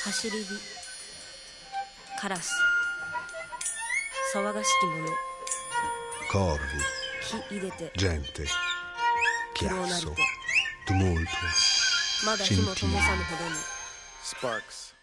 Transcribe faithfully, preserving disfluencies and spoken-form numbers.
走り火、カラス、騒がしき者、 corvi, 火入れて gente, 苦労なり chiasso, て tumulto, まだ火も灯さぬほどに Sparks